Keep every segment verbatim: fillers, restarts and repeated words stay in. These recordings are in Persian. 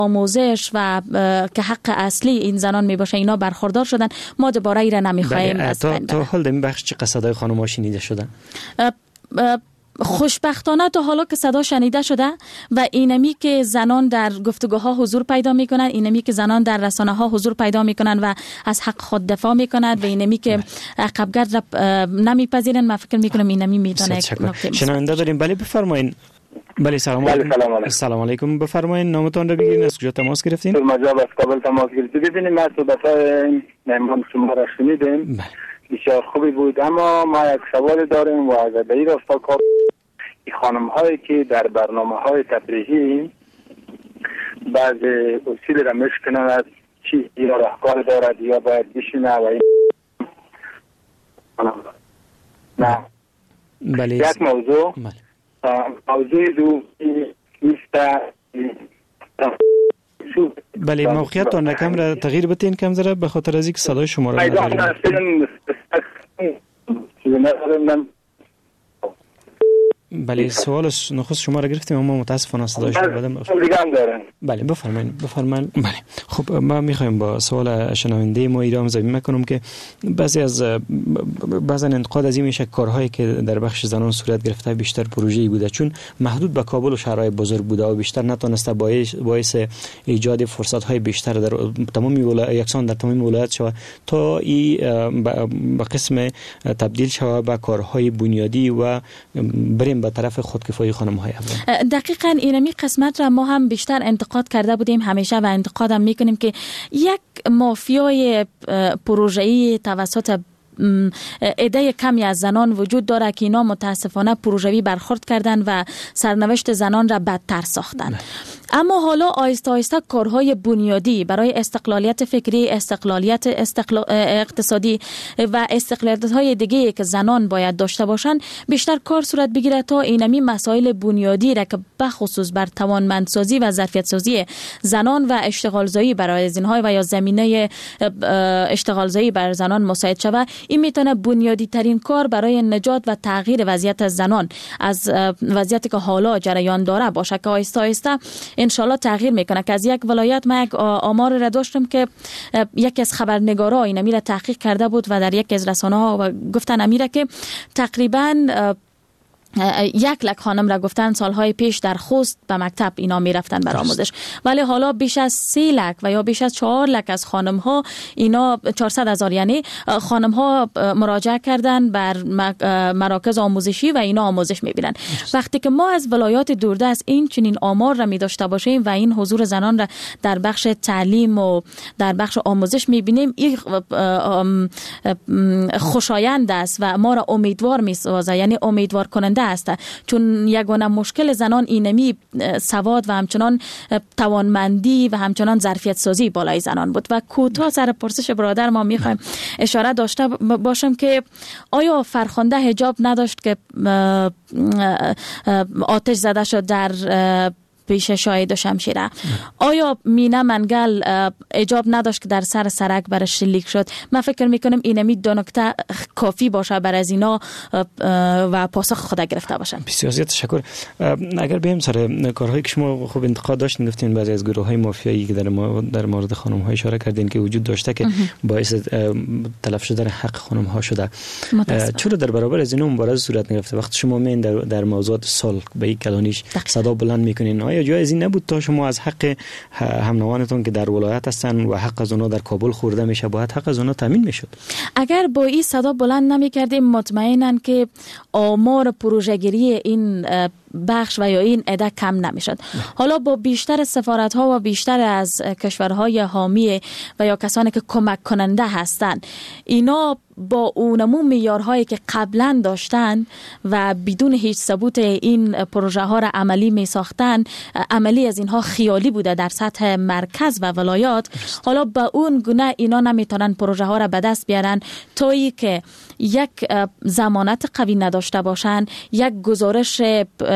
آموزش و که حق اصلی این زنان می باشه اینا برخوردار شدن. ما دوباره ایره نمیخوایم. تا تا حال در این بخش چه صدای خانم‌ها شنیده شدن؟ خوشبختانه تا حالا که صدا شنیده شده و اینمی که زنان در گفتگوها حضور پیدا میکنن، اینمی که زنان در رسانه ها حضور پیدا میکنن و از حق خود دفاع میکنند و اینمی که عقبگرد را نمیپذیرن، من فکر میکنم اینمی میتونه یک نکته شنونده داریم. بله بفرمایید. بله سلام علیکم. سلام علیکم. بفرمایید نامتون رو بگیرید، از کجا تماس گرفتین؟ مجاب از کابل تماس گرفتیم. ببینید ما صحبت‌های مهمان شما را شنیدیم، بسیار خوبی بود، اما ما یک سوال داریم و اگر به این راستا کار خانم هایی که در برنامه های تفریحی بعض اصول را مشکنن از چی یا راهکار دارد یا باید بشینه و این نه بله. یک موضوع موضوع دو نیست. بله موقعیتتون رقم را تغییر بتین کم ذره به خاطر از اینکه صدای شما را نداریم. بله سوال نخست شما را گرفتیم اما متاسفانه صدای شما بدم. بله بفرمایید بفرمایید. بله خب ما میخوایم با سوال شنونده ما ایرام زمین میکنم که بعضی از بعضا انتقاد از این میشه کارهایی که در بخش زنان صورت گرفته بیشتر پروژه‌ای بوده، چون محدود به کابل و شهرهای بزرگ بوده و بیشتر نتونسته باعث ایجاد فرصت‌های بیشتر در تمام ولایت یکسان در تمام ولایت شود تا این به قسم تبدیل شود به کارهای بنیادی و بریم به طرف خودکفایی خانم‌های افغان. دقیقاً اینمی قسمت را ما هم بیشتر انتقاد کرده بودیم همیشه و انتقادم میکنیم که یک مافیای پروژه‌ای توسط عده کمی از زنان وجود داره که اینا متاسفانه پروژوی برخورد کردن و سرنوشت زنان را بدتر ساختن. اما حالا آیسته آیسته کارهای بنیادی برای استقلالیت فکری، استقلالیت استقلال اقتصادی و استقلالیت های دیگه که زنان باید داشته باشن بیشتر کار صورت بگیره تا اینمی مسائل بنیادی را که بخصوص بر توانمندسازی و ظرفیت سازی زنان و اشتغال زایی برای زنهای و یا زمینه اشتغال زایی بر زنان مساعد شود. این میتونه بنیادی ترین کار برای نجات و تغییر وضعیت زنان از وضعیتی که حالا جریان داره باشه که آیسته آیسته انشالله تغییر میکنه. که از یک ولایت ما یک آمار را داشتم که یکی از خبرنگارا این امیره تحقیق کرده بود و در یک از رسانه ها گفتن امیره که تقریباً یک لک خانم را گفتن سالهای پیش در خوست به مکتب اینا می رفتن بر آموزش، ولی حالا بیش از سی لک و یا بیش از چهار لک از خانم ها اینا چهارصد هزار یعنی خانم ها مراجعه کردن بر مراکز آموزشی و اینا آموزش می بینن. وقتی که ما از ولایات دوردست این چنین آمار را می داشته باشیم و این حضور زنان را در بخش تعلیم و در بخش آموزش می بینیم این خوشایند است و ما را امیدوار می سازه، یعنی امیدوار کننده است، چون یگانه مشکل زنان اینمی سواد و همچنان توانمندی و همچنان ظرفیت سازی بالای زنان بود. و کوتاه سر پرسش برادر ما میخوایم اشاره داشته باشم که آیا فرخنده حجاب نداشت که آتش زده شد در پیش شاهد و شمشیره؟ آیا مینه منگل حجاب نداشت که در سر سرک برش شلیک شد؟ من فکر میکنم اینمی دو نکته کافی باشه بر از اینا و پاسخ خود گرفته باشن. بسیار زیاد تشکر. اگر بیم سر کارهایی که شما خوب انتقاد داشتین، گفتین بعضی از گروه های مافیایی که در در مورد خانم ها اشاره کردین که وجود داشته که باعث تلف شدن حق خانم ها شده، چرا در برابر از اینا مبارزه صورت نگرفته؟ وقتی شما میین در در موضوعات صلح به یک کلانیش صدا بلند میکنین، آیا جای این نبود تا شما از حق همنوانتون که در ولایت هستن و حق از اونا در کابل خورده میشه باید حق از اونا تامین میشد؟ اگر با این صدا بلند نمی کردیم مطمئنن که آمار پروژه‌گیری این بخش و یا این عده کم نمیشد. حالا با بیشتر سفارت ها و بیشتر از کشورهای حامی و یا کسانی که کمک کننده هستند اینا با اونمون معیارهایی که قبلا داشتن و بدون هیچ ثبوت این پروژه ها را عملی می ساختن، عملی از اینها خیالی بوده در سطح مرکز و ولایات. حالا با اون گونه اینا نمیتونن پروژه ها را به دست بیارن تویی که یک ضمانت قوی نداشته باشن، یک گزارش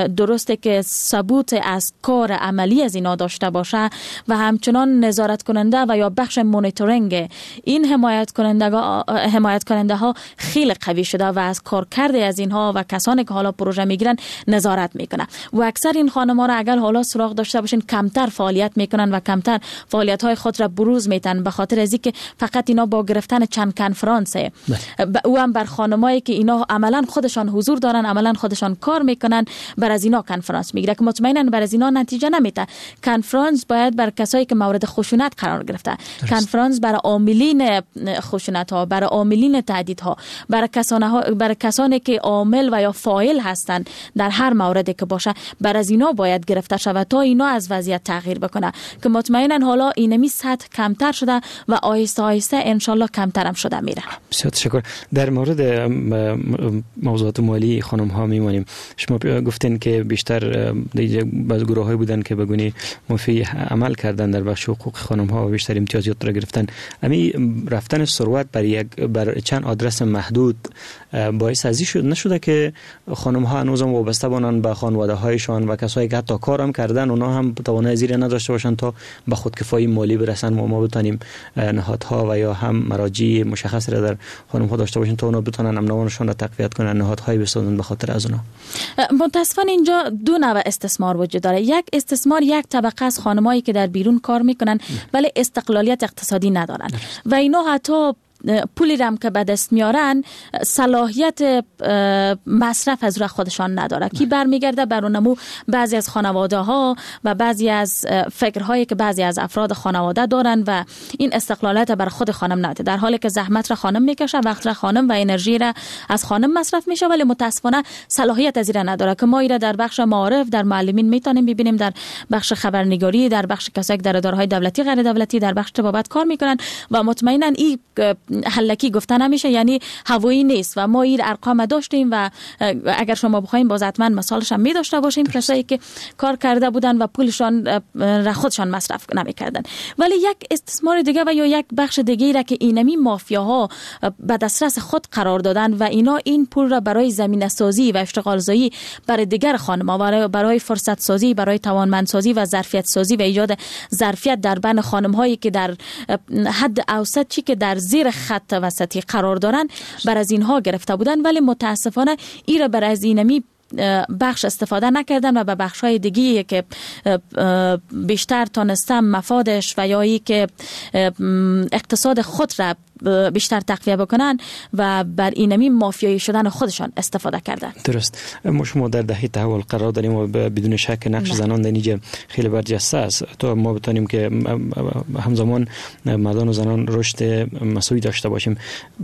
درسته که ثبوت از کار عملی از اینا داشته باشه و همچنان نظارت کننده و یا بخش مونیتورینگ این حمایت کننده حمایت کننده ها خیلی قوی شده و از کارکرد از اینها و کسانی که حالا پروژه میگیرن نظارت میکنه و اکثر این خانم‌ها را اگر حالا سراغ داشته باشین کمتر فعالیت میکنن و کمتر فعالیت های خود را بروز میتن به خاطر از اینکه فقط اینا با گرفتن چند کنفرانسه او هم بر خانمایی که اینا عملا خودشان حضور دارن عملا خودشان کار میکنن بر از اینا کنفرانس میگیره که مطمئنا بر از اینا نتیجه نمیده. کنفرانس باید بر کسایی که مورد خشونت قرار گرفته، کنفرانس برای عاملین خشونت ها، برای عاملین تهدید ها، برای کسان ها، برای کسانی که عامل و یا فاعل هستند در هر موردی که باشه بر از اینا باید گرفته شود تا اینا از وضعیت تغییر بکنه که مطمئنا حالا اینمی سطح کمتر شده و آهسته آهسته انشالله کمتر هم شده میره. بسیار تشکر. در مورد موضوعات مالی خانم ها میمونیم. شما گفتین که بیشتر بعض گروه های بودن که بگونی مفی عمل کردن در بخش حقوق خانم ها و بیشتر امتیازات را گرفتن. امی رفتن ثروت بر یک بر چند آدرس محدود باعث ازی شد نشده که خانم ها هنوز هم وابسته باشن به خانواده هایشان و کسایی که حتی کارم کردن اونا هم توانایی زیر نداشته باشن تا به خودکفایی مالی برسن و ما بتونیم نهادها و یا هم مراجع مشخص را در خانم ها داشته باشن تا اونا بتونن امنانشون را تقویت کنن، نهادهای بسازن به خاطر از اونا. متاسفانه اینجا دو نوع استثمار وجود داره. یک استثمار یک طبقه از خانمایی که در بیرون کار میکنن ولی استقلالیت اقتصادی ندارن و اینا حتی پولی رم که به دست میارن صلاحیت مصرف از روی خودشان نداره کی برمیگرده بر اونمو بعضی از خانواده ها و بعضی از فکرهایی که بعضی از افراد خانواده دارن و این استقلالیت بر خود خانم نداره، در حالی که زحمت را خانم میکشه، وقت را خانم و انرژی را از خانم مصرف میشه ولی متاسفانه صلاحیت از این نداره که ما ایره در بخش معارف در معلمین میتونیم ببینیم، در بخش خبرنگاری، در بخش کسایی که در اداره‌های دولتی غیر دولتی در بخش طبابت کار میکنن و مطمئنا این حلکی گفتن نمیشه، یعنی هوایی نیست و ما این ارقام داشتیم و اگر شما بخوایم باز حتما مثالش هم می داشته باشیم کسایی که کار کرده بودن و پولشان را خودشان مصرف نمیکردن. ولی یک استثمار دیگه و یا یک بخش دیگه را که اینمی مافیاها به دسترس خود قرار دادن و اینا این پول را برای زمینه سازی و اشتغال زایی برای دیگر خانم‌ها، برای برای فرصت سازی، برای توانمند سازی و ظرفیت سازی و ایجاد ظرفیت در بین خانم‌هایی که در حد اوسط چی که در زیر خط وسطی قرار دارن بر از اینها گرفته بودن ولی متاسفانه این را بر از اینمی بخش استفاده نکردن و به بخش‌های دیگه که بیشتر تانستن مفادش و یا ای که اقتصاد خود را بیشتر تقویه بکنن و بر اینمی مافیایی شدن خودشان استفاده کردن. درست. ما شما در دهه تحول قرار داریم و بدون شک نقش نه. زنان در اینجا خیلی برجسته است تا ما بتونیم که همزمان مردان و زنان رشد مساوی داشته باشیم.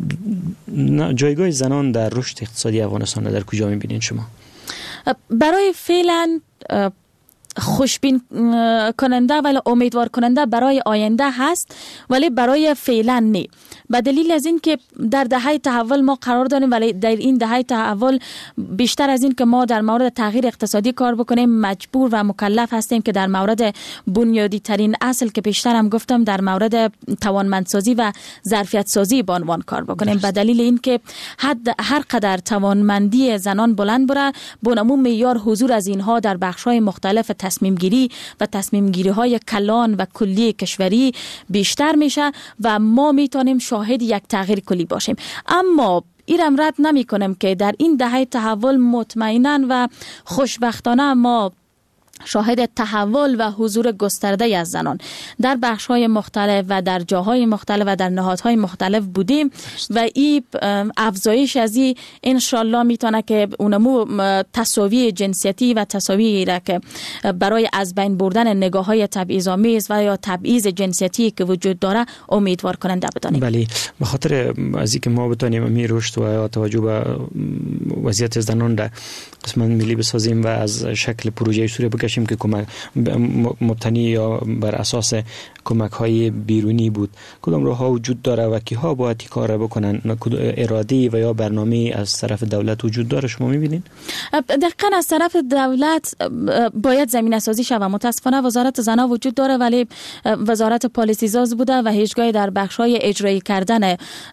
جایگاه زنان در رشد اقتصادی افغانستان در کجا می‌بینید شما؟ برای فعلا خوشبین کننده ولی امیدوار کننده برای آینده هست ولی برای فعلا نه، به دلیل از این که در دهه تحول ما قرار داریم ولی در این دهه تحول بیشتر از این که ما در مورد تغییر اقتصادی کار بکنیم مجبور و مکلف هستیم که در مورد بنیادی ترین اصل که پیشتر هم گفتم در مورد توانمندسازی و ظرفیت سازی به عنوان کار بکنیم، به دلیل این که حد هر قدر توانمندی زنان بلند بره بنمو معیار حضور از اینها در بخش‌های مختلف تصمیم گیری و تصمیم گیری های کلان و کلی کشوری بیشتر میشه و ما میتونیم شاهد یک تغییر کلی باشیم. اما ایرم رد نمی کنم که در این دهه تحول مطمئنا و خوشبختانه ما شاهد تحول و حضور گسترده از زنان در بخش‌های مختلف و در جاهای مختلف و در نهادهای مختلف بودیم و این افزایش از این انشالله میتونه که اونمو تساوی جنسیتی و تساوی را که برای از بین بردن نگاه‌های تبعیض‌آمیز و یا تبعیض جنسیتی که وجود داره امیدوار کننده بدانیم. بله، به خاطر از اینکه ما بتونیم می رشد و توجه به وضعیت زنان در قسمت ملی بسازیم و از شکل پروژه سوریه بکشیم که کمک مبتنی یا بر اساس کمک های بیرونی بود. کدام راه ها وجود داره و کی ها باید کار بکنن؟ اراده و یا برنامه از طرف دولت وجود داره شما میبینین؟ دقیقاً از طرف دولت باید زمینه سازی شود. متاسفانه وزارت زنان وجود داره ولی وزارت پالیسی ساز بوده و هیچگاه در بخش‌های اجرایی کردن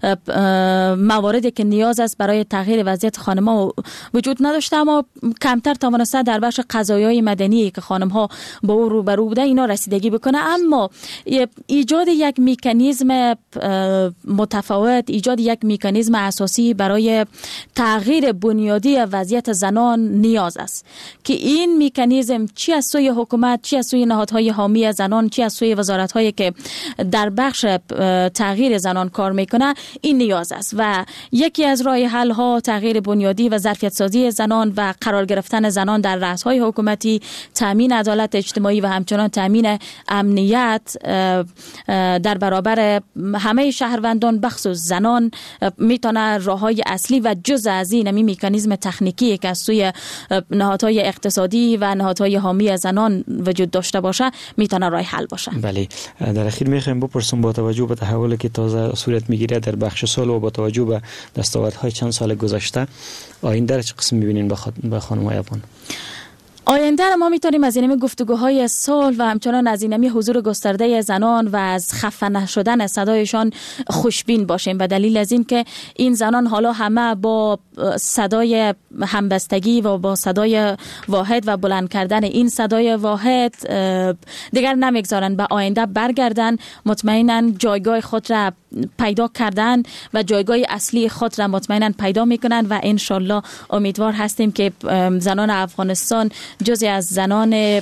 مواردی که نیاز است برای تغییر وضعیت خانم‌ها وجود نداشته، اما کمتر توانسته در بخش قضایای مدنی که خانم‌ها با او روبرو بوده اینا رسیدگی بکنه. اما ایجاد یک مکانیزم متفاوت، ایجاد یک مکانیزم اساسی برای تغییر بنیادی وضعیت زنان نیاز است که این مکانیزم چی از سوی حکومت، چی از سوی نهادهای حامی زنان، چی از سوی وزارت‌هایی که در بخش تغییر زنان کار میکنه این نیاز است و یکی از راه حل ها تغییر بنیادی و ظرفیت سازی زنان و قرار گرفتن زنان در رأس‌های حکومتی، تامین عدالت اجتماعی و همچنان تامین امنیت در برابر همه شهروندان بخصوص زنان میتونه راههای اصلی و جز از این می مکانیزم تکنیکی که از سوی نهادهای اقتصادی و نهادهای حامی زنان وجود داشته باشه میتونه راه حل باشه. بله، در اخیر میخوایم بپرسم با توجه به تحولی که تازه صورت میگیره در بخش سال و با توجه به دستاوردهای چند سال گذشته آینده چه قسم میبینین به خانم‌های افغان؟ آینده را ما میتونیم از اینمی گفتگوهای صلح و همچنان از اینمی حضور گسترده زنان و از خفه نشدن صدایشان خوشبین باشیم و دلیل از این که این زنان حالا همه با صدای همبستگی و با صدای واحد و بلند کردن این صدای واحد دیگر نمیگذارن به آینده برگردن، مطمئنا جایگاه خود را پیدا کردن و جایگاه اصلی خود را مطمئنا پیدا میکنن و انشالله امیدوار هستیم که زنان افغانستان جزئی از زنان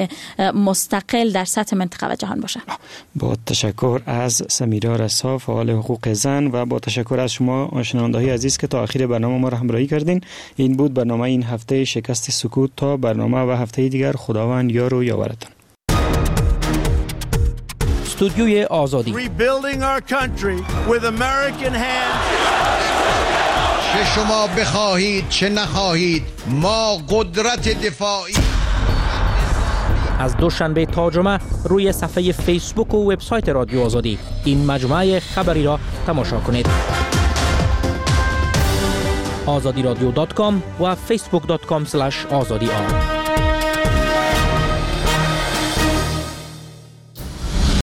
مستقل در سطح منطقه و جهان باشه. با تشکر از سمیرا رسا فعال حقوق زن و با تشکر از شما شنونده‌های عزیز که تا آخر برنامه ما را همراهی کردین. این بود برنامه این هفته شکست سکوت. تا برنامه و هفته دیگر خداوند یار و یاورتان. استودیوی آزادی Rebuilding our country with American hands. چه شما بخواهید چه نخواهید ما قدرت دفاعی. از دوشنبه تا جمعه روی صفحه فیسبوک و وبسایت رادیو آزادی این مجموعه خبری را تماشا کنید. آزادی رادیو دات کام و فیسبوک دات کام اسلش آزادی آر.